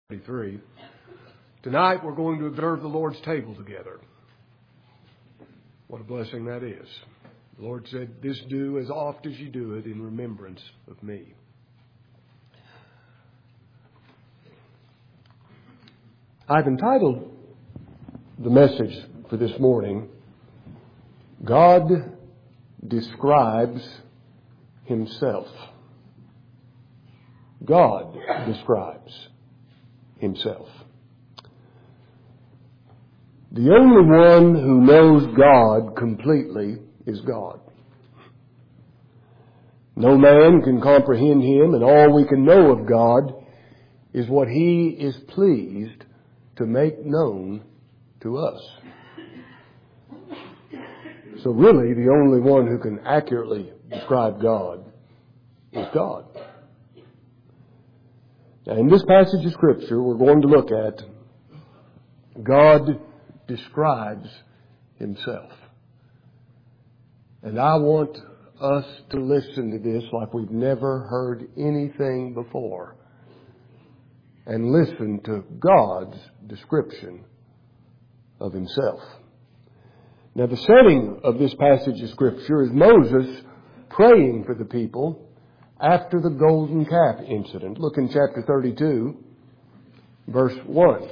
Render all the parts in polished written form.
33. Tonight we're going to observe the Lord's table together. What a blessing that is. The Lord said, "This do as oft as you do it in remembrance of me." I've entitled the message for this morning, God Describes Himself. God describes Himself. The only one who knows God completely is God. No man can comprehend Him, and all we can know of God is what He is pleased to make known to us. So really, the only one who can accurately describe God is God. Now, in this passage of Scripture, we're going to look at God describes Himself. And I want us to listen to this like we've never heard anything before. And listen to God's description of Himself. Now, the setting of this passage of Scripture is Moses praying for the people after the golden calf incident. Look in chapter 32, verse 1.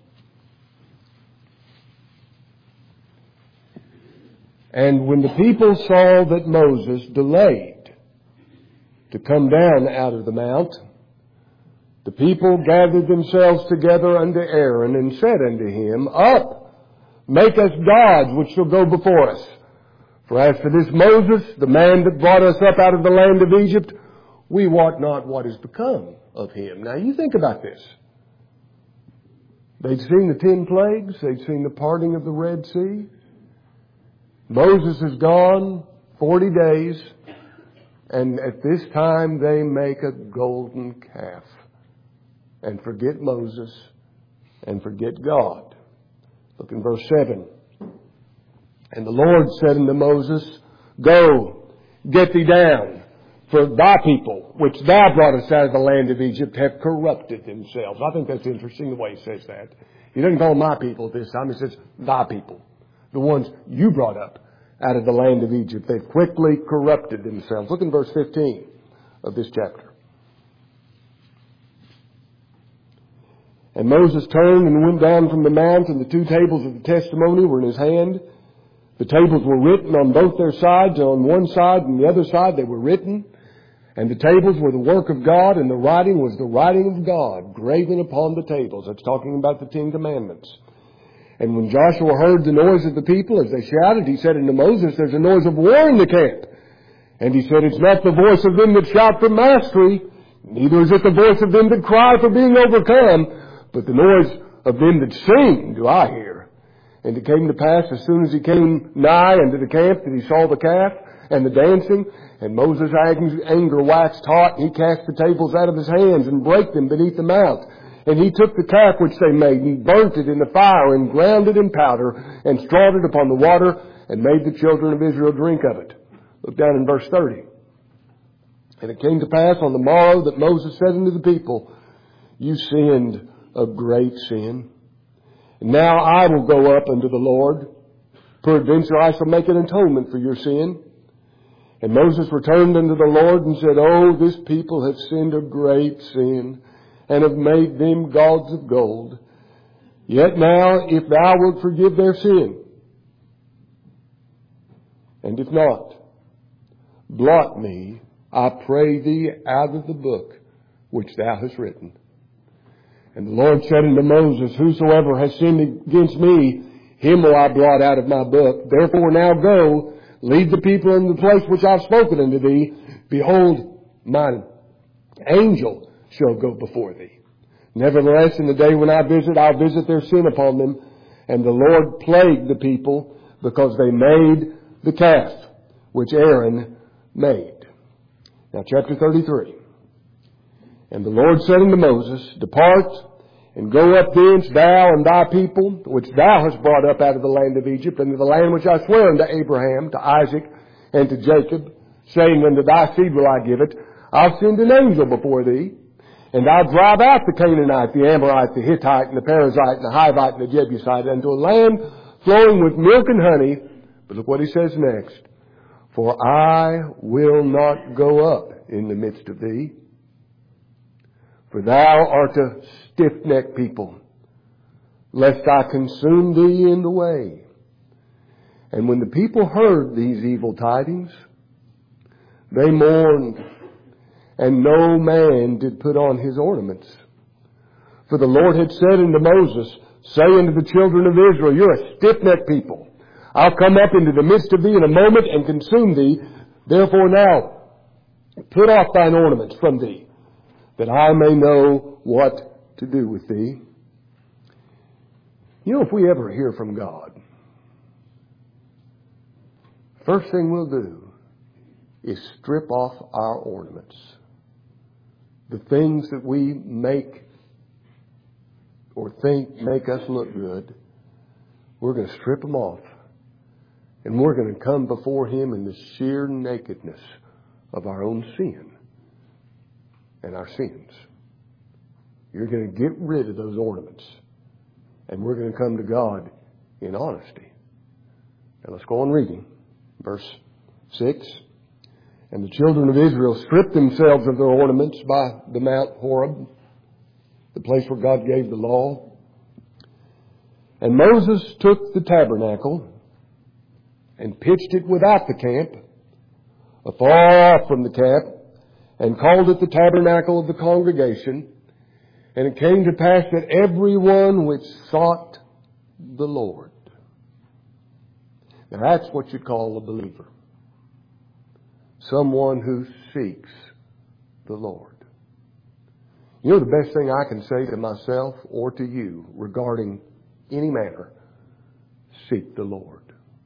And when the people saw that Moses delayed to come down out of the mount, the people gathered themselves together unto Aaron and said unto him, Up, make us gods which shall go before us. For as for this Moses, the man that brought us up out of the land of Egypt, we wot not what is become of him. Now you think about this. They'd seen the 10 plagues. They'd seen the parting of the Red Sea. Moses is gone 40 days. And at this time they make a golden calf. And forget Moses and forget God. Look in verse 7. And the Lord said unto Moses, Go, get thee down, for thy people, which thou broughtest out of the land of Egypt, have corrupted themselves. I think that's interesting the way he says that. He doesn't call them my people this time. He says thy people, the ones you brought up out of the land of Egypt. They've quickly corrupted themselves. Look in verse 15 of this chapter. And Moses turned and went down from the mount, and the 2 tables of the testimony were in his hand. The tables were written on both their sides, on one side and the other side they were written. And the tables were the work of God, and the writing was the writing of God, graven upon the tables. That's talking about the 10 Commandments. And when Joshua heard the noise of the people as they shouted, he said unto Moses, There's a noise of war in the camp. And he said, It's not the voice of them that shout for mastery, neither is it the voice of them that cry for being overcome, but the noise of them that sing do I hear. And it came to pass, as soon as he came nigh unto the camp, that he saw the calf and the dancing. And Moses' anger waxed hot, and he cast the tables out of his hands and brake them beneath the mount. And he took the calf which they made, and he burnt it in the fire, and ground it in powder, and strawed it upon the water, and made the children of Israel drink of it. Look down in verse 30. And it came to pass on the morrow that Moses said unto the people, You sinned a great sin. And now I will go up unto the Lord. Peradventure I shall make an atonement for your sin. And Moses returned unto the Lord and said, Oh, this people have sinned a great sin, and have made them gods of gold. Yet now, if thou wilt forgive their sin, and if not, blot me, I pray thee, out of the book which thou hast written. And the Lord said unto Moses, Whosoever has sinned against me, him will I blot out of my book. Therefore now go, lead the people into the place which I have spoken unto thee. Behold, mine angel shall go before thee. Nevertheless, in the day when I visit, I'll visit their sin upon them. And the Lord plagued the people because they made the calf which Aaron made. Now chapter 33. And the Lord said unto Moses, Depart, and go up thence, thou and thy people, which thou hast brought up out of the land of Egypt, into the land which I swear unto Abraham, to Isaac, and to Jacob, saying, Unto thy seed will I give it. I'll send an angel before thee, And I'll drive out the Canaanite, the Amorite, the Hittite, and the Perizzite, and the Hivite, and the Jebusite, into a land flowing with milk and honey. But look what he says next. For I will not go up in the midst of thee, for thou art a stiff-necked people, lest I consume thee in the way. And when the people heard these evil tidings, they mourned, and no man did put on his ornaments. For the Lord had said unto Moses, say unto the children of Israel, you're a stiff-necked people. I'll come up into the midst of thee in a moment and consume thee. Therefore now, put off thine ornaments from thee, that I may know what to do with thee. You know, if we ever hear from God, first thing we'll do is strip off our ornaments. The things that we make or think make us look good, we're going to strip them off. And we're going to come before Him in the sheer nakedness of our own sin and our sins. You're going to get rid of those ornaments. And we're going to come to God in honesty. Now let's go on reading. Verse 6. And the children of Israel stripped themselves of their ornaments by the Mount Horeb, the place where God gave the law. And Moses took the tabernacle and pitched it without the camp, afar off from the camp, and called it the tabernacle of the congregation. And it came to pass that everyone which sought the Lord. Now that's what you call a believer. Someone who seeks the Lord. You know the best thing I can say to myself or to you regarding any matter? Seek the Lord.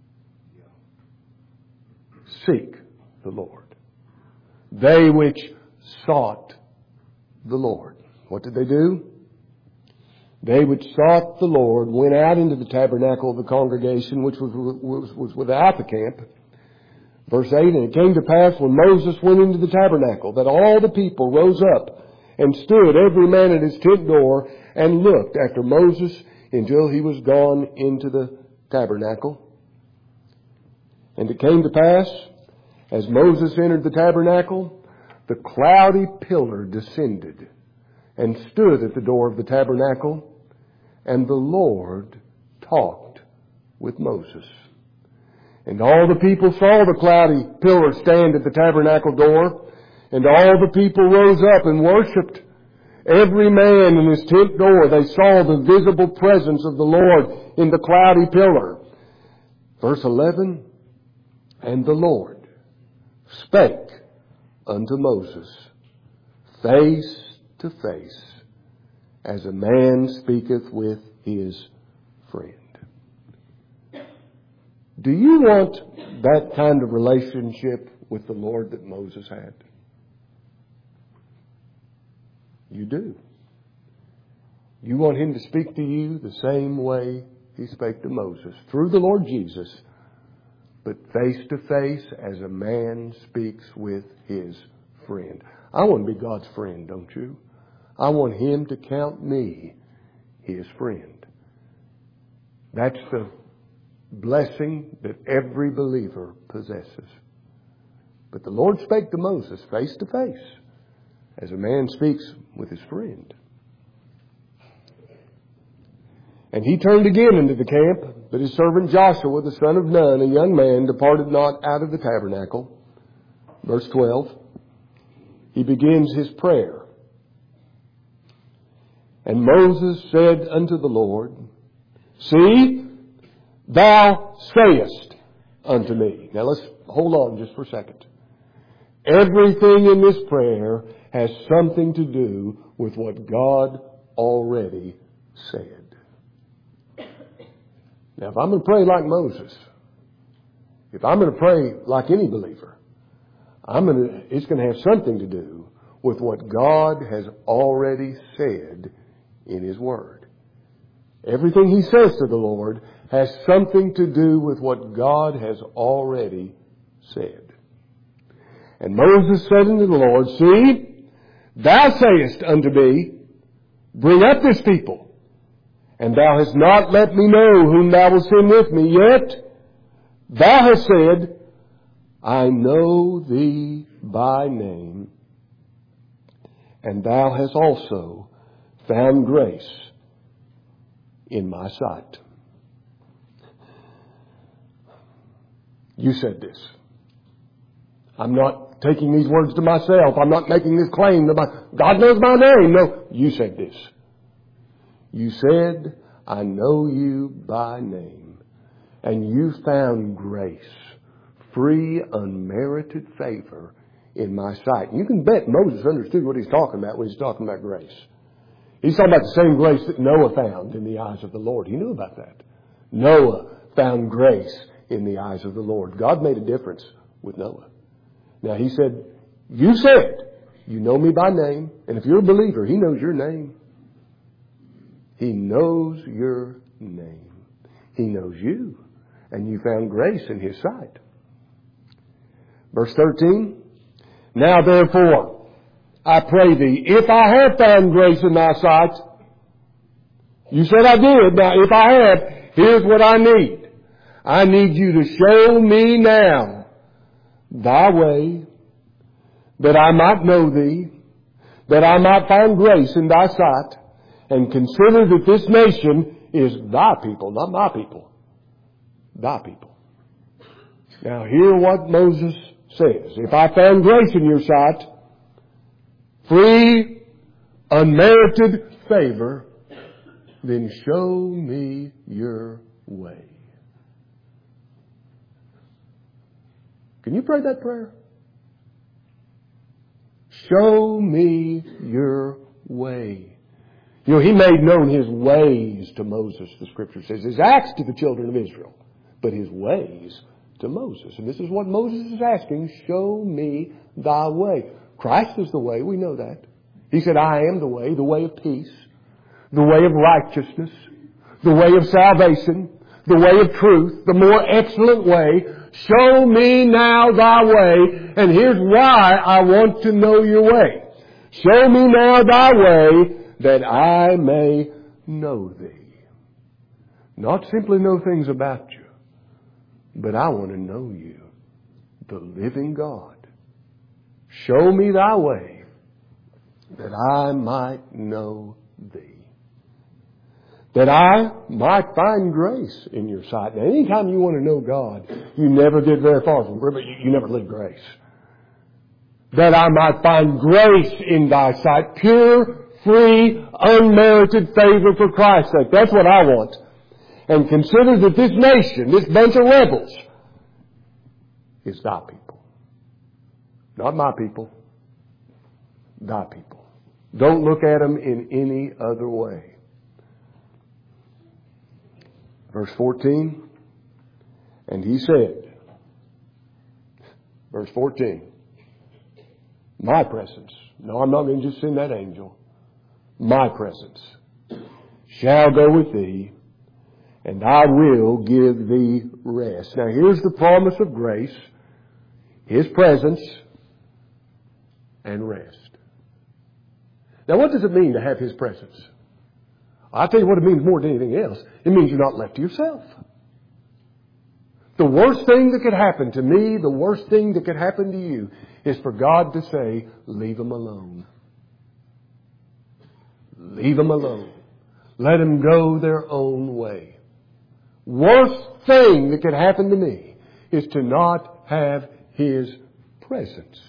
Seek the Lord. They which sought the Lord. What did they do? They which sought the Lord went out into the tabernacle of the congregation, which was without the camp. Verse 8, and it came to pass when Moses went into the tabernacle that all the people rose up and stood every man at his tent door and looked after Moses until he was gone into the tabernacle. And it came to pass, as Moses entered the tabernacle, the cloudy pillar descended and stood at the door of the tabernacle, and the Lord talked with Moses. And all the people saw the cloudy pillar stand at the tabernacle door, and all the people rose up and worshipped. Every man in his tent door, they saw the visible presence of the Lord in the cloudy pillar. Verse 11, and the Lord spake unto Moses face to face, as a man speaketh with his friend. Do you want that kind of relationship with the Lord that Moses had? You do. You want Him to speak to you the same way He spake to Moses, through the Lord Jesus, but face to face as a man speaks with his friend. I want to be God's friend, don't you? I want Him to count me His friend. That's the blessing that every believer possesses. But the Lord spake to Moses face to face, as a man speaks with his friend. And he turned again into the camp, but his servant Joshua, the son of Nun, a young man, departed not out of the tabernacle. Verse 12, he begins his prayer. And Moses said unto the Lord, see, thou sayest unto me. Now let's hold on just for a second. Everything in this prayer has something to do with what God already said. Now, if I'm going to pray like Moses, if I'm going to pray like any believer, it's going to have something to do with what God has already said in His Word. Everything He says to the Lord has something to do with what God has already said. And Moses said unto the Lord, see, Thou sayest unto me, bring up this people, and thou hast not let me know whom thou wilt send with me, yet thou hast said, I know thee by name, and thou hast also found grace in my sight. You said this. I'm not taking these words to myself. I'm not making this claim that God knows my name. No, you said this. You said, I know you by name, and you found grace, free, unmerited favor in my sight. You can bet Moses understood what he's talking about when he's talking about grace. He's talking about the same grace that Noah found in the eyes of the Lord. He knew about that. Noah found grace in the eyes of the Lord. God made a difference with Noah. Now he said, you said, you know me by name, and if you're a believer, He knows your name. He knows your name. He knows you, and you found grace in His sight. Verse 13, now therefore, I pray thee, if I have found grace in thy sight, you said I did. Now if I have, here's what I need. I need you to show me now thy way, that I might know thee, that I might find grace in thy sight, and consider that this nation is thy people, not my people. Thy people. Now hear what Moses says. If I found grace in your sight, free, unmerited favor, then show me your way. Can you pray that prayer? Show me your way. You know, He made known His ways to Moses, the Scripture says. His acts to the children of Israel, but His ways to Moses. And this is what Moses is asking. Show me thy way. Christ is the way. We know that. He said, I am the way of peace, the way of righteousness, the way of salvation, the way of truth, the more excellent way. Show me now thy way, and here's why I want to know your way. Show me now thy way, that I may know thee. Not simply know things about you, but I want to know you, the living God. Show me thy way, that I might know thee. That I might find grace in your sight. Now, anytime you want to know God, you never get very far from grace, but you never leave grace. That I might find grace in thy sight, pure, free, unmerited favor for Christ's sake. That's what I want. And consider that this nation, this bunch of rebels, is thy people. Not my people. Thy people. Don't look at them in any other way. Verse 14, and he said, verse 14, my presence. No, I'm not going to just send that angel. My presence shall go with thee, and I will give thee rest. Now here's the promise of grace, His presence, and rest. Now what does it mean to have His presence? I'll tell you what it means more than anything else. It means you're not left to yourself. The worst thing that could happen to me, the worst thing that could happen to you, is for God to say, leave them alone. Leave them alone. Let them go their own way. Worst thing that could happen to me is to not have His presence.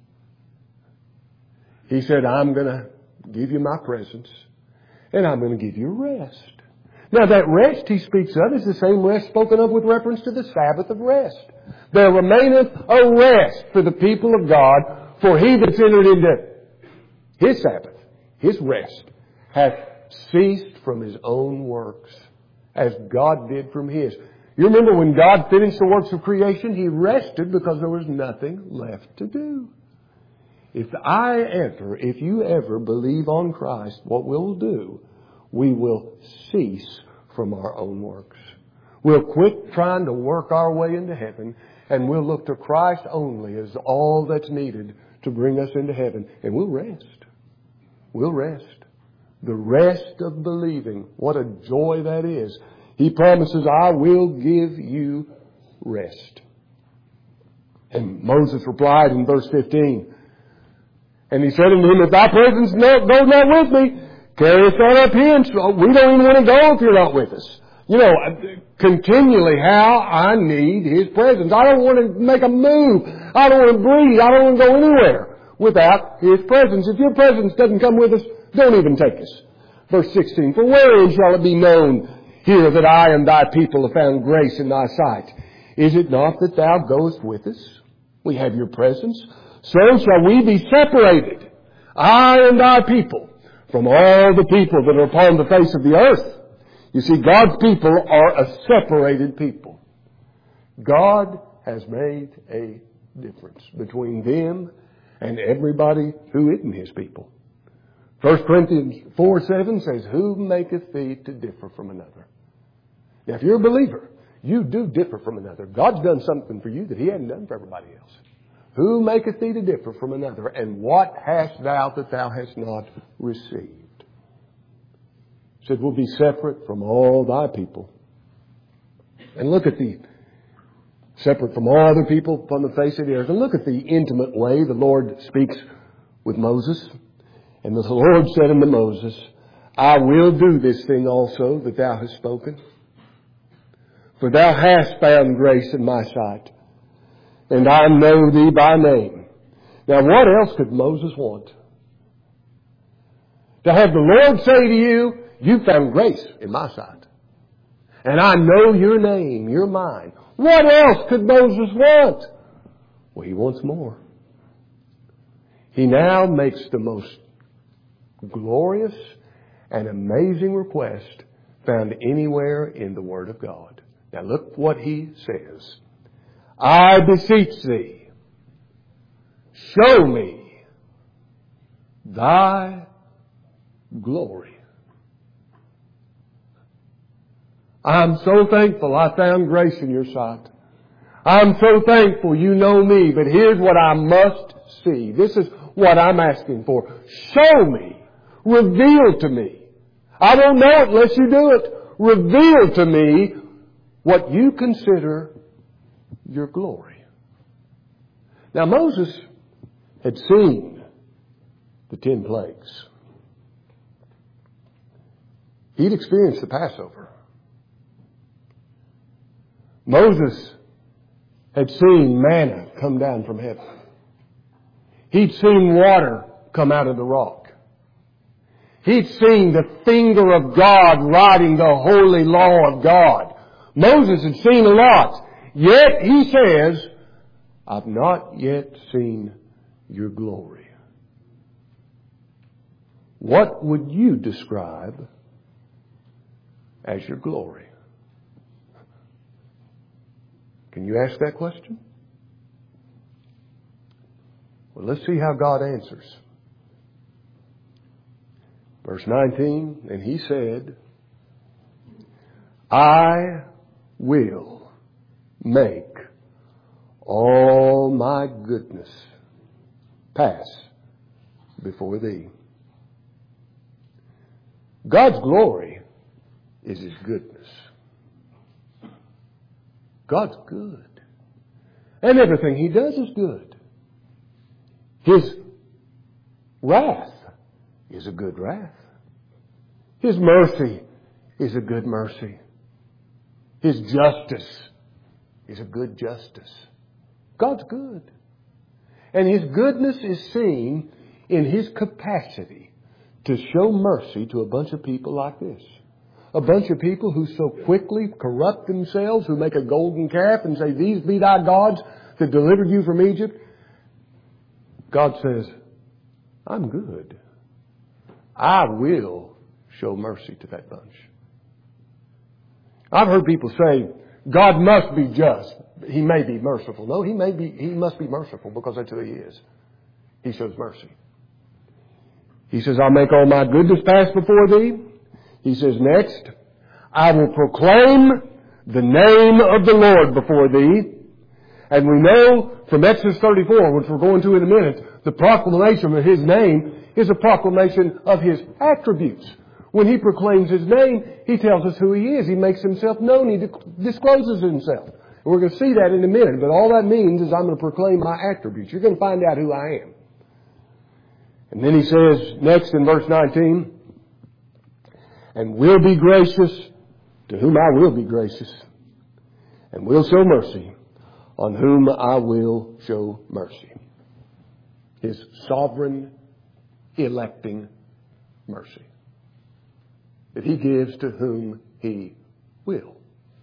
He said, I'm going to give you my presence. And I'm going to give you rest. Now that rest He speaks of is the same rest spoken of with reference to the Sabbath of rest. There remaineth a rest for the people of God, for he that's entered into His Sabbath, His rest, hath ceased from his own works, as God did from His. You remember when God finished the works of creation, He rested because there was nothing left to do. If you ever believe on Christ, what we'll do, we will cease from our own works. We'll quit trying to work our way into heaven, and we'll look to Christ only as all that's needed to bring us into heaven, and we'll rest. we'll rest. The rest of believing. What a joy that is. He promises, I will give you rest. And Moses replied in verse 15, and he said unto him, if thy presence goes not with me, carry us not up hence. We don't even want to go if you're not with us. You know, continually how I need His presence. I don't want to make a move. I don't want to breathe. I don't want to go anywhere without His presence. If your presence doesn't come with us, don't even take us. Verse 16, for wherein shall it be known here that I and thy people have found grace in thy sight? Is it not that thou goest with us? We have your presence. So shall we be separated, I and thy people, from all the people that are upon the face of the earth. You see, God's people are a separated people. God has made a difference between them and everybody who isn't His people. 1 Corinthians 4:7 says, who maketh thee to differ from another? Now, if you're a believer, you do differ from another. God's done something for you that He hadn't done for everybody else. Who maketh thee to differ from another? And what hast thou that thou hast not received? He said, we'll be separate from all thy people. And look at the separate from all other people upon the face of the earth. And look at the intimate way the Lord speaks with Moses. And the Lord said unto Moses, I will do this thing also that thou hast spoken. For thou hast found grace in my sight, and I know thee by name. Now what else could Moses want? To have the Lord say to you, you found grace in my sight. And I know your name, you're mine. What else could Moses want? Well, he wants more. He now makes the most glorious and amazing request found anywhere in the Word of God. Now look what he says. I beseech thee, show me thy glory. I'm so thankful I found grace in your sight. I'm so thankful you know me, but here's what I must see. This is what I'm asking for. Show me. Reveal to me. I won't know it unless you do it. Reveal to me what you consider your glory. Now Moses had seen the 10 plagues. He'd experienced the Passover. Moses had seen manna come down from heaven. He'd seen water come out of the rock. He'd seen the finger of God writing the holy law of God. Moses had seen a lot. Yet he says, I've not yet seen your glory. What would you describe as your glory? Can you ask that question? Well, let's see how God answers. Verse 19, and he said, I will make all my goodness pass before thee. God's glory is His goodness. God's good. And everything He does is good. His wrath is a good wrath. His mercy is a good mercy. His justice is a good justice. God's good. And His goodness is seen in His capacity to show mercy to a bunch of people like this. A bunch of people who so quickly corrupt themselves, who make a golden calf and say, these be thy gods that delivered you from Egypt. God says, I'm good. I will show mercy to that bunch. I've heard people say, God must be just. He may be merciful. No, He must be merciful because that's who He is. He shows mercy. He says, I'll make all my goodness pass before thee. He says next, I will proclaim the name of the Lord before thee. And we know from Exodus 34, which we're going to in a minute, the proclamation of His name is a proclamation of His attributes. When He proclaims His name, He tells us who He is. He makes Himself known. He discloses Himself. And we're going to see that in a minute. But all that means is I'm going to proclaim my attributes. You're going to find out who I am. And then He says next in verse 19, and will be gracious to whom I will be gracious, and will show mercy on whom I will show mercy. His sovereign, electing mercy that He gives to whom He will.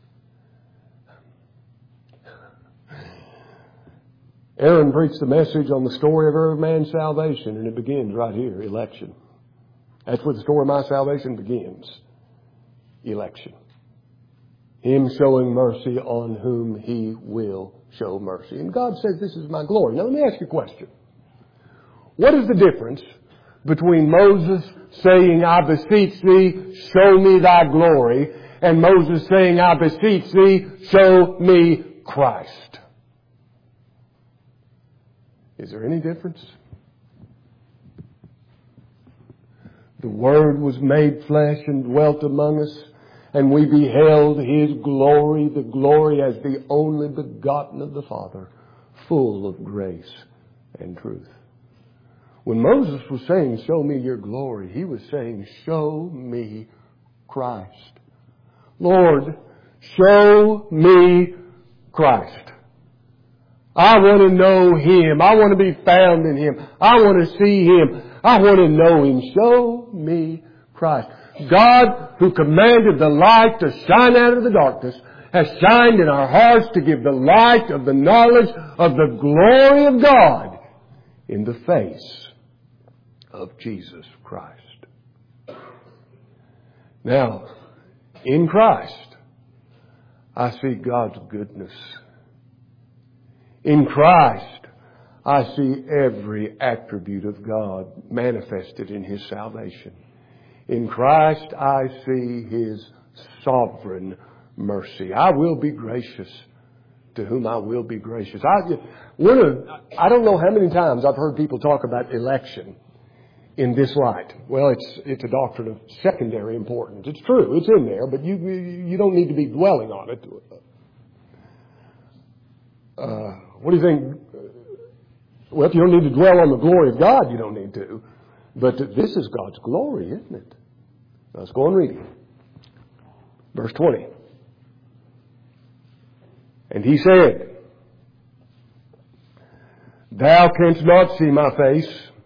Aaron preached the message on the story of every man's salvation, and it begins right here, election. That's where the story of my salvation begins. Election. Him showing mercy on whom He will show mercy. And God says, this is my glory. Now let me ask you a question. What is the difference between Moses saying, I beseech thee, show me thy glory, and Moses saying, I beseech thee, show me Christ? Is there any difference? The Word was made flesh and dwelt among us, and we beheld His glory, the glory as the only begotten of the Father, full of grace and truth. When Moses was saying, show me your glory, he was saying, show me Christ. Lord, show me Christ. I want to know Him. I want to be found in Him. I want to see Him. I want to know Him. Show me Christ. God, who commanded the light to shine out of the darkness, has shined in our hearts to give the light of the knowledge of the glory of God in the face of Jesus Christ. Now, in Christ, I see God's goodness. In Christ, I see every attribute of God manifested in His salvation. In Christ, I see His sovereign mercy. I will be gracious to whom I will be gracious. I don't know how many times I've heard people talk about election in this light. Well, it's a doctrine of secondary importance. It's true, it's in there, but you don't need to be dwelling on it. What do you think? Well, if you don't need to dwell on the glory of God, you don't need to. But this is God's glory, isn't it? Let's go on reading. Verse 20. And He said, Thou canst not see my face,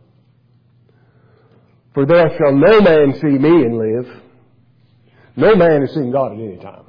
for there shall no man see me and live. No man has seen God at any time.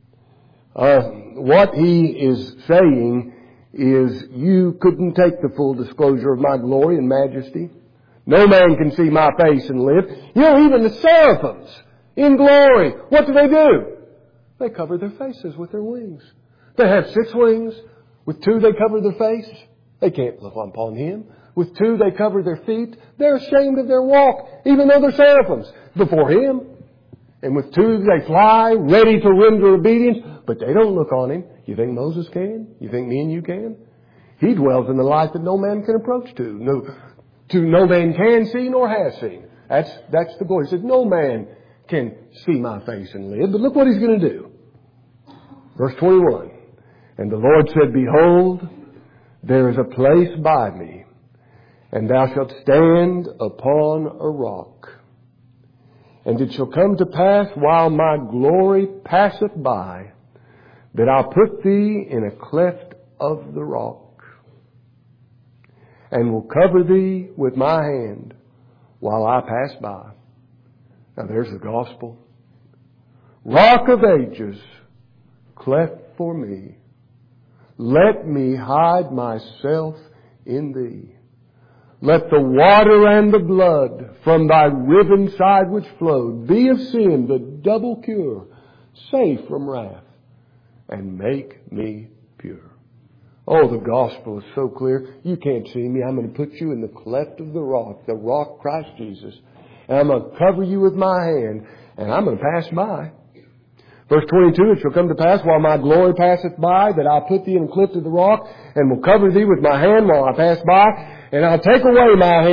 What He is saying is, you couldn't take the full disclosure of my glory and majesty. No man can see my face and live. You know, even the seraphims in glory, what do? They cover their faces with their wings. They have 6 wings. With 2 they cover their face. They can't look upon Him. With 2 they cover their feet. They're ashamed of their walk, even though they're seraphims, before Him. And with 2 they fly, ready to render obedience, but they don't look on Him. You think Moses can? You think me and you can? He dwells in the light that no man can approach to. No man can see nor has seen. That's the glory. He says, no man can see my face and live. But look what He's going to do. Verse 21. And the Lord said, Behold, there is a place by me, and thou shalt stand upon a rock. And it shall come to pass, while my glory passeth by, that I'll put thee in a cleft of the rock, and will cover thee with my hand while I pass by. Now there's the gospel. Rock of ages, cleft for me. Let me hide myself in thee. Let the water and the blood from thy riven side which flowed be of sin the double cure, safe from wrath, and make me pure. Oh, the gospel is so clear. You can't see me. I'm going to put you in the cleft of the rock Christ Jesus. And I'm going to cover you with my hand, and I'm going to pass by. Verse 22, it shall come to pass while my glory passeth by, that I'll put thee in the cleft of the rock, and will cover thee with my hand while I pass by, and I'll take away my hand,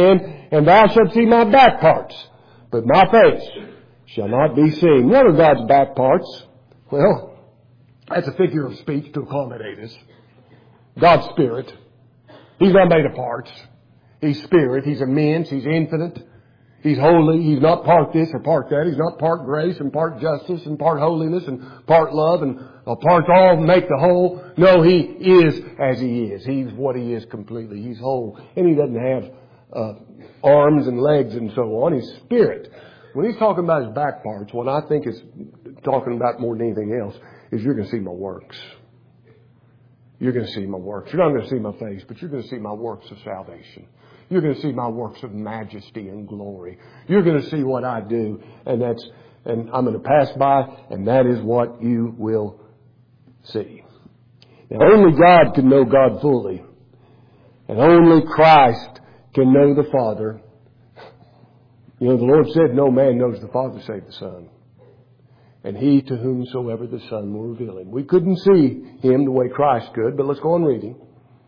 and thou shalt see my back parts, but my face shall not be seen. What are God's back parts? Well, that's a figure of speech to accommodate us. God's Spirit. He's not made of parts. He's Spirit. He's immense. He's infinite. He's holy. He's not part this or part that. He's not part grace and part justice and part holiness and part love and parts all make the whole. No, He is as He is. He's what He is completely. He's whole. And He doesn't have arms and legs and so on. He's Spirit. When He's talking about His back parts, what I think is talking about more than anything else is you're going to see my works. You're going to see my works. You're not going to see my face, but you're going to see my works of salvation. You're going to see my works of majesty and glory. You're going to see what I do, and I'm going to pass by, and that is what you will see. Now, only God can know God fully, and only Christ can know the Father. You know, the Lord said, no man knows the Father save the Son, and he to whomsoever the Son will reveal Him. We couldn't see Him the way Christ could, but let's go on reading.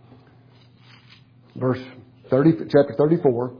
Chapter 34.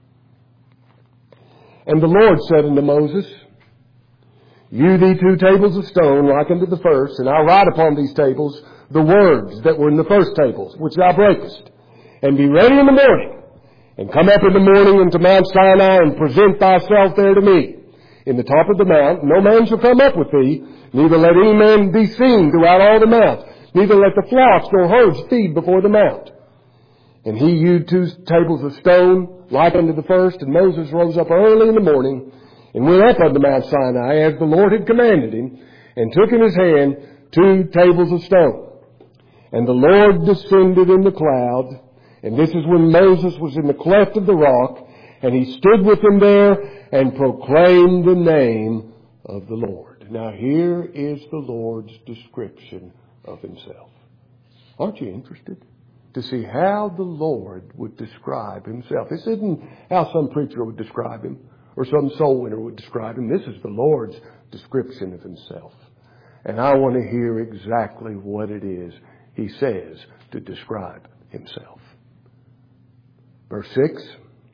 And the Lord said unto Moses, Hew thee 2 tables of stone like unto the first, and I'll write upon these tables the words that were in the first tables, which thou breakest. And be ready in the morning, and come up in the morning unto Mount Sinai, and present thyself there to me. In the top of the mount, no man shall come up with thee, neither let any man be seen throughout all the mount, neither let the flocks nor herds feed before the mount. And he hewed 2 tables of stone, like unto the first, and Moses rose up early in the morning, and went up unto Mount Sinai, as the Lord had commanded him, and took in his hand 2 tables of stone. And the Lord descended in the cloud, and this is when Moses was in the cleft of the rock, and he stood with him there, and proclaimed the name of the Lord. Now here is the Lord's description of Himself. Aren't you interested to see how the Lord would describe Himself? This isn't how some preacher would describe Him or some soul winner would describe Him. This is the Lord's description of Himself. And I want to hear exactly what it is He says to describe Himself. Verse 6.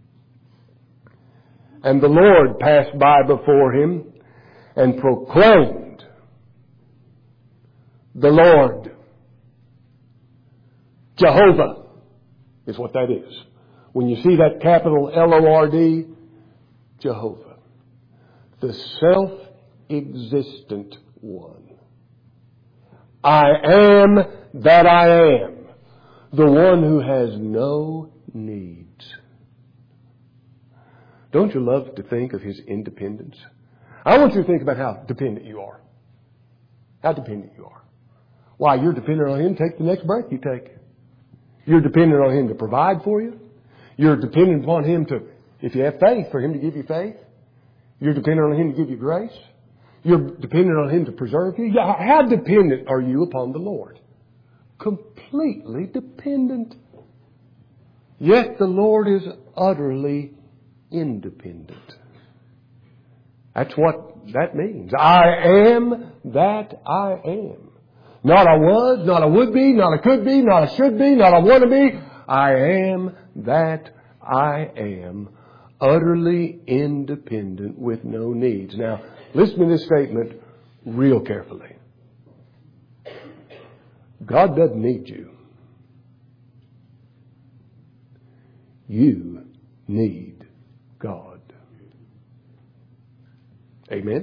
And the Lord passed by before him and proclaimed, the Lord, Jehovah is what that is. When you see that capital L-O-R-D, Jehovah, the self-existent one. I am that I am, the one who has no needs. Don't you love to think of His independence? I want you to think about how dependent you are. How dependent you are. Why, you're dependent on Him to take the next breath you take. You're dependent on Him to provide for you. You're dependent upon Him to, if you have faith, for Him to give you faith. You're dependent on Him to give you grace. You're dependent on Him to preserve you. How dependent are you upon the Lord? Completely dependent. Yet the Lord is utterly independent. That's what that means. I am that I am. Not I was, not I would be, not I could be, not I should be, not I want to be. I am that I am, utterly independent with no needs. Now, listen to this statement real carefully. God doesn't need you. You need God. Amen?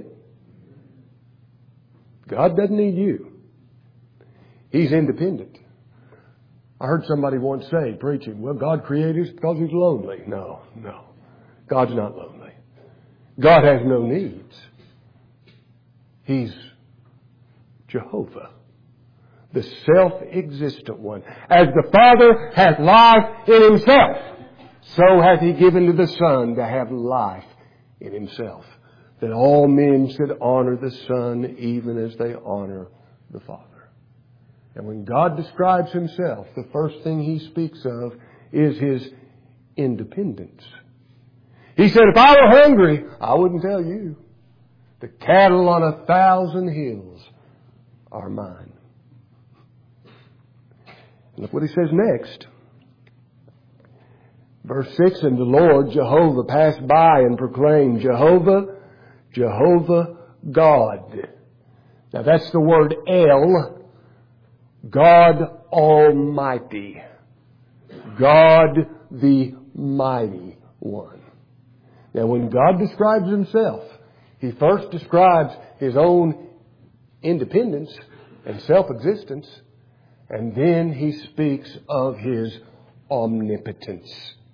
God doesn't need you. He's independent. I heard somebody once say, preaching, well, God created us because He's lonely. No. God's not lonely. God has no needs. He's Jehovah, the self-existent one. As the Father hath life in Himself, so hath He given to the Son to have life in Himself, that all men should honor the Son even as they honor the Father. And when God describes Himself, the first thing He speaks of is His independence. He said, if I were hungry, I wouldn't tell you. The cattle on 1,000 hills are mine. And look what He says next. Verse 6, and the Lord Jehovah passed by and proclaimed, Jehovah, Jehovah God. Now that's the word El, God Almighty. God the Mighty One. Now when God describes Himself, He first describes His own independence and self-existence, and then He speaks of His omnipotence.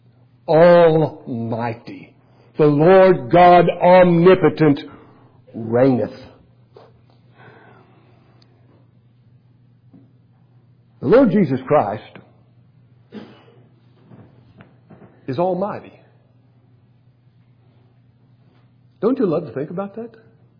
Almighty. The Lord God omnipotent reigneth. The Lord Jesus Christ is almighty. Don't you love to think about that?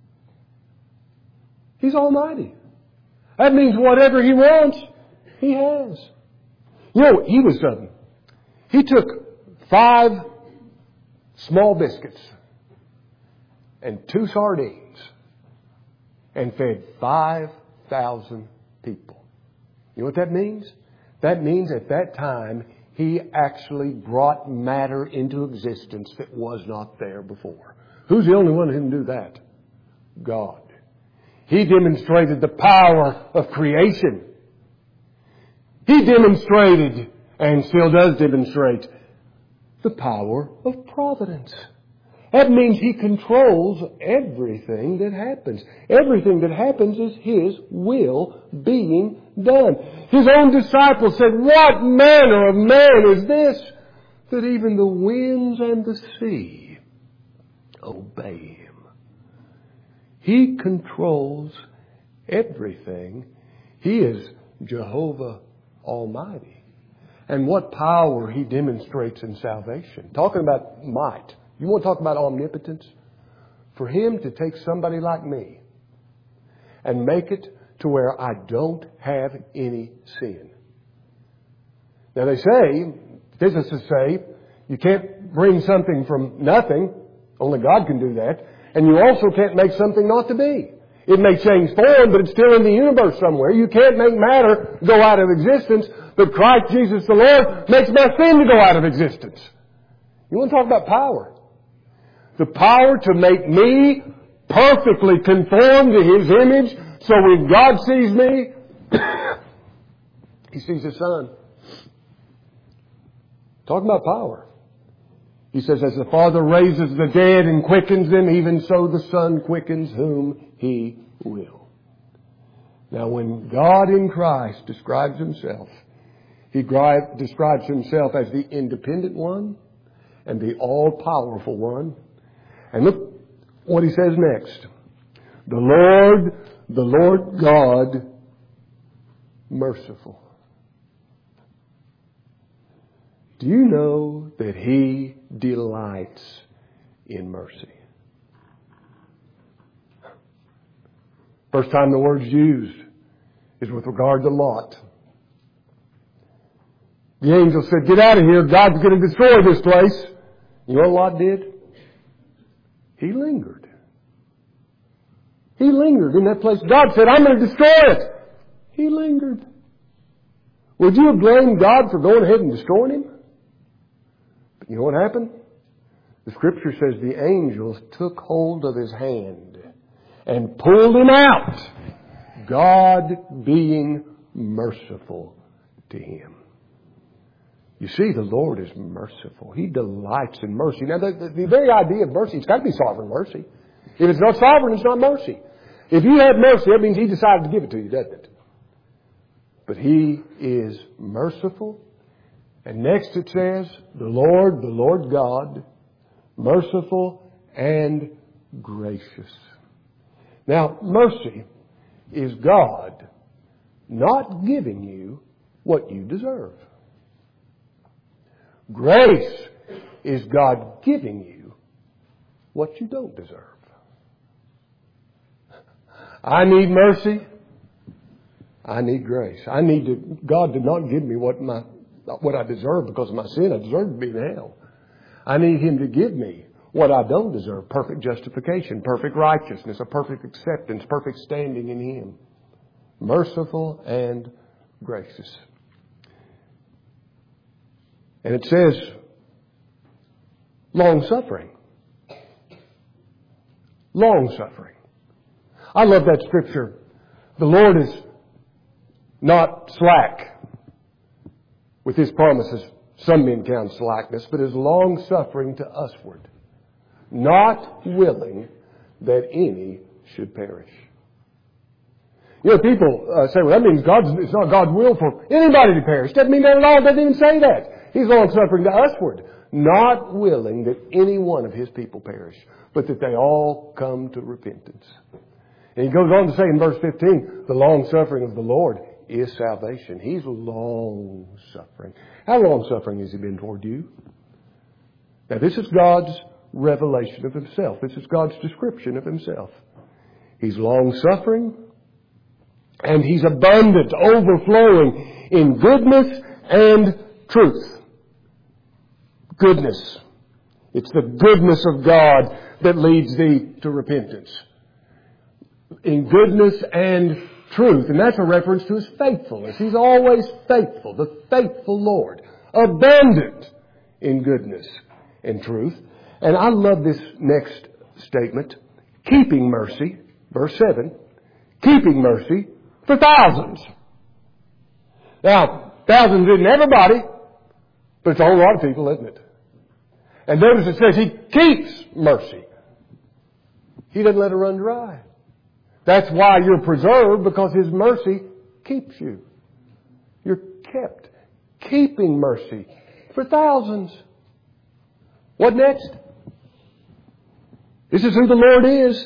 He's almighty. That means whatever He wants, He has. You know, he took 5 small biscuits and 2 sardines and fed 5,000 people. You know what that means? That means at that time He actually brought matter into existence that was not there before. Who's the only one who can do that? God. He demonstrated the power of creation. He demonstrated, and still does demonstrate, the power of providence. That means He controls everything that happens. Everything that happens is His will being done. His own disciples said, what manner of man is this, that even the winds and the sea obey Him? He controls everything. He is Jehovah Almighty. And what power He demonstrates in salvation. Talking about might. You want to talk about omnipotence? For Him to take somebody like me and make it to where I don't have any sin. Now they say, physicists say, you can't bring something from nothing. Only God can do that. And you also can't make something not to be. It may change form, but it's still in the universe somewhere. You can't make matter go out of existence, but Christ Jesus the Lord makes my sin to go out of existence. You want to talk about power? The power to make me perfectly conform to His image, so when God sees me, He sees His Son. Talking about power. He says, as the Father raises the dead and quickens them, even so the Son quickens whom He will. Now when God in Christ describes Himself, He describes Himself as the independent one and the all-powerful one. And look what He says next. The Lord God, merciful. Do you know that He delights in mercy? First time the word's used is with regard to Lot. The angel said, get out of here. God's going to destroy this place. You know what Lot did? He lingered. He lingered in that place. God said, I'm going to destroy it. He lingered. Would you have blamed God for going ahead and destroying him? But you know what happened? The Scripture says the angels took hold of his hand and pulled him out. God being merciful to him. You see, the Lord is merciful. He delights in mercy. Now, the very idea of mercy, it's got to be sovereign mercy. If it's not sovereign, it's not mercy. If you have mercy, that means He decided to give it to you, doesn't it? But He is merciful. And next it says, the Lord God, merciful and gracious. Now, mercy is God not giving you what you deserve. Grace is God giving you what you don't deserve. I need mercy. I need grace. God did not give me what I deserve because of my sin. I deserve to be in hell. I need Him to give me what I don't deserve. Perfect justification, perfect righteousness, a perfect acceptance, perfect standing in Him. Merciful and gracious. And it says Long-suffering. Long-suffering. I love that scripture. The Lord is not slack with His promises. Some men count slackness, but is long-suffering to usward, not willing that any should perish. You know, people say, well, that means it's not God's will for anybody to perish. Doesn't mean that at all. Doesn't even say that. He's long-suffering to usward, not willing that any one of His people perish, but that they all come to repentance. And He goes on to say in verse 15, the long-suffering of the Lord is salvation. He's long-suffering. How long-suffering has He been toward you? Now, this is God's revelation of Himself. This is God's description of Himself. He's long-suffering, and He's abundant, overflowing in goodness and truth. Goodness. It's the goodness of God that leads thee to repentance. In goodness and truth. And that's a reference to His faithfulness. He's always faithful. The faithful Lord. Abundant in goodness and truth. And I love this next statement. Keeping mercy. Verse 7. Keeping mercy for thousands. Now, thousands isn't everybody, but it's a whole lot of people, isn't it? And notice it says He keeps mercy. He doesn't let it run dry. That's why you're preserved, because His mercy keeps you. You're kept. Keeping mercy for thousands. What next? This is who the Lord is.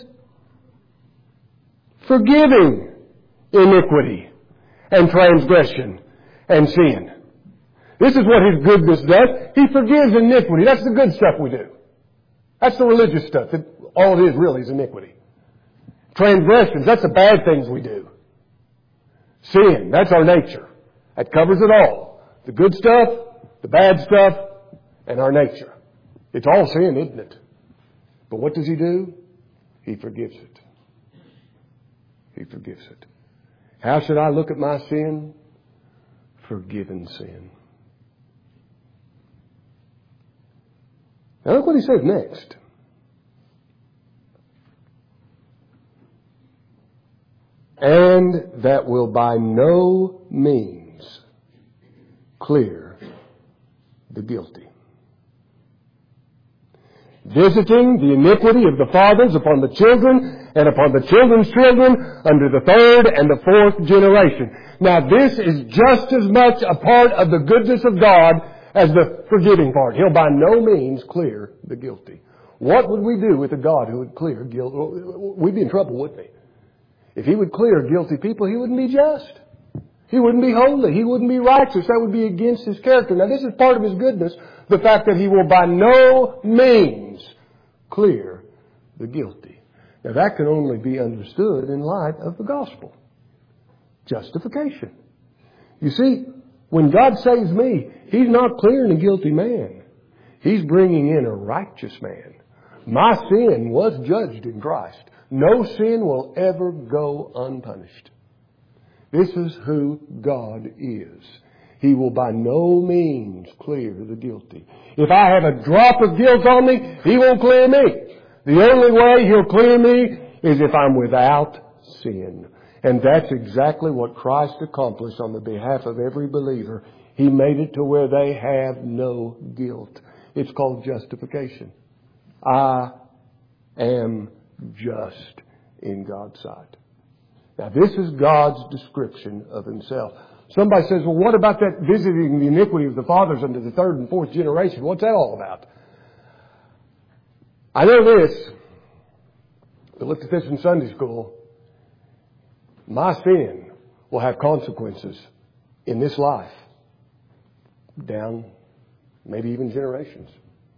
Forgiving iniquity and transgression and sin. This is what His goodness does. He forgives iniquity. That's the good stuff we do. That's the religious stuff. All it is really is iniquity. Transgressions, that's the bad things we do. Sin, that's our nature. That covers it all. The good stuff, the bad stuff, and our nature. It's all sin, isn't it? But what does He do? He forgives it. He forgives it. How should I look at my sin? Forgiven sin. Now look what He says next. And that will by no means clear the guilty. Visiting the iniquity of the fathers upon the children and upon the children's children under the third and the fourth generation. Now this is just as much a part of the goodness of God as the forgiving part. He'll by no means clear the guilty. What would we do with a God who would clear guilt? We'd be in trouble, wouldn't we? If He would clear guilty people, He wouldn't be just. He wouldn't be holy. He wouldn't be righteous. That would be against His character. Now this is part of His goodness, the fact that He will by no means clear the guilty. Now that can only be understood in light of the gospel. Justification. You see, when God saves me, He's not clearing a guilty man. He's bringing in a righteous man. My sin was judged in Christ. No sin will ever go unpunished. This is who God is. He will by no means clear the guilty. If I have a drop of guilt on me, He won't clear me. The only way He'll clear me is if I'm without sin. And that's exactly what Christ accomplished on the behalf of every believer. He made it to where they have no guilt. It's called justification. I am just in God's sight. Now this is God's description of Himself. Somebody says, well, what about that visiting the iniquity of the fathers under the third and fourth generation? What's that all about? I know this. I looked at this in Sunday school. My sin will have consequences in this life. Down maybe even generations.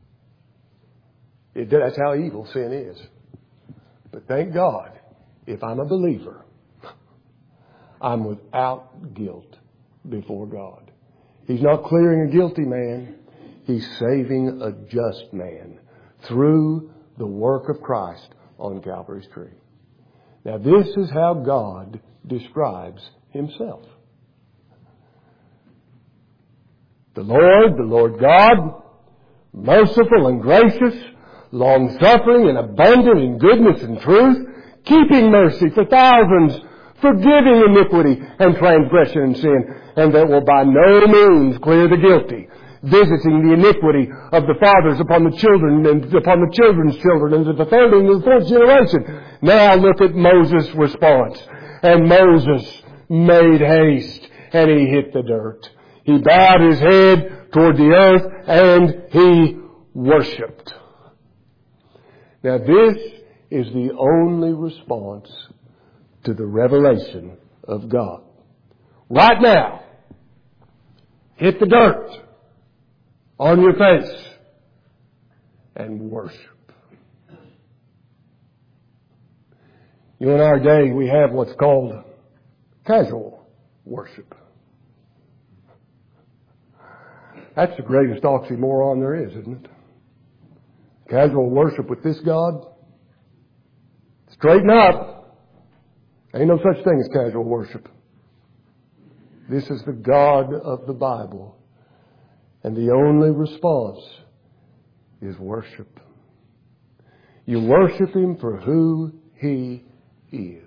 That's how evil sin is. But thank God, if I'm a believer, I'm without guilt before God. He's not clearing a guilty man. He's saving a just man through the work of Christ on Calvary's tree. Now this is how God describes Himself. The Lord God, merciful and gracious, long-suffering and abundant in goodness and truth, keeping mercy for thousands, forgiving iniquity and transgression and sin, and that will by no means clear the guilty, visiting the iniquity of the fathers upon the children and upon the children's children and to the third and the fourth generation. Now look at Moses' response. And Moses made haste and he hit the dirt. He bowed his head toward the earth and he worshipped. Now this is the only response to the revelation of God. Right now, hit the dirt on your face and worship. In our day, we have what's called casual worship. That's the greatest oxymoron there is, isn't it? Casual worship with this God? Straighten up. Ain't no such thing as casual worship. This is the God of the Bible. And the only response is worship. You worship Him for who He is.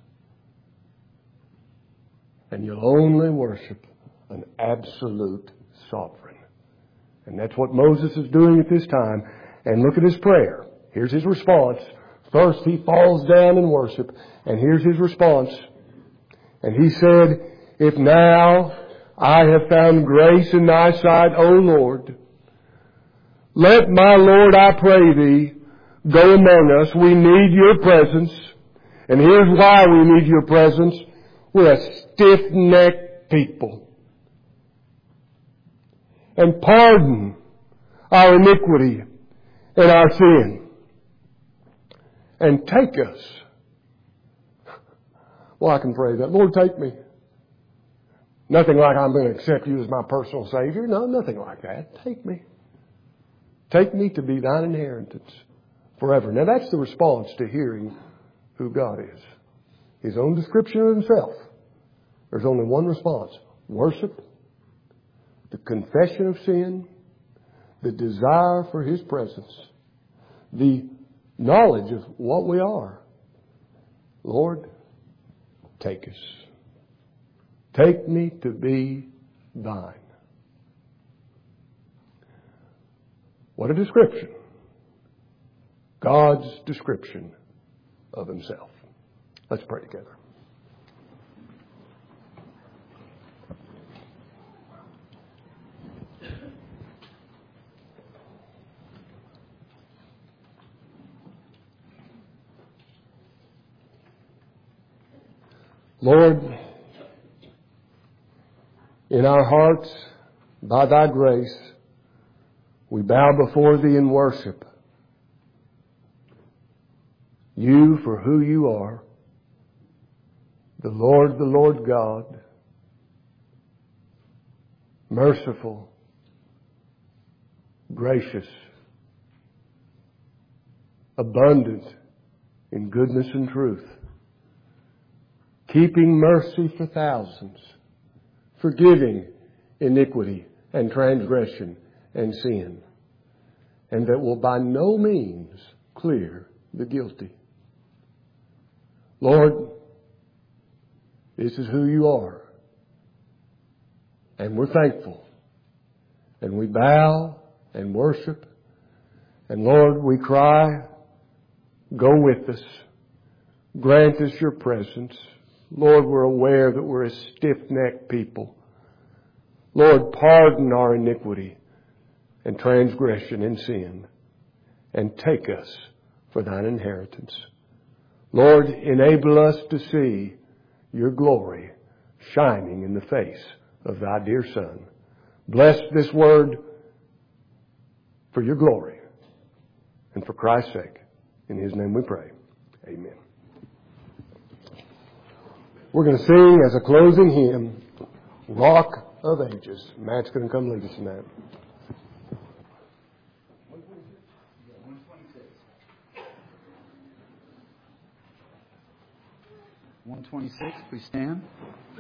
And you'll only worship an absolute sovereign. And that's what Moses is doing at this time. And look at his prayer. Here's his response. First he falls down in worship. And here's his response. And he said, "If now I have found grace in thy sight, O Lord, let my Lord, I pray thee, go among us. We need your presence. And here's why we need your presence. We're a stiff-necked people. And pardon our iniquity and our sin. And take us." Well, I can pray that. Lord, take me. Nothing like I'm going to accept you as my personal Savior. No, nothing like that. Take me. Take me to be thine inheritance forever. Now that's the response to hearing who God is. His own description of Himself. There's only one response. Worship, the confession of sin, the desire for His presence, the knowledge of what we are. Lord, take us. Take me to be thine. What a description. God's description of Himself. Let's pray together. Lord, in our hearts, by thy grace, we bow before thee in worship. You for who you are, the Lord God, merciful, gracious, abundant in goodness and truth, keeping mercy for thousands, forgiving iniquity and transgression and sin, and that will by no means clear the guilty. Lord, this is who you are, and we're thankful, and we bow and worship, and Lord, we cry, go with us, grant us your presence. Lord, we're aware that we're a stiff-necked people. Lord, pardon our iniquity and transgression and sin, and take us for thine inheritance. Lord, enable us to see your glory shining in the face of thy dear Son. Bless this word for your glory and for Christ's sake. In His name we pray. Amen. We're going to sing as a closing hymn, Rock of Ages. Matt's going to come lead us in that. 126, please stand.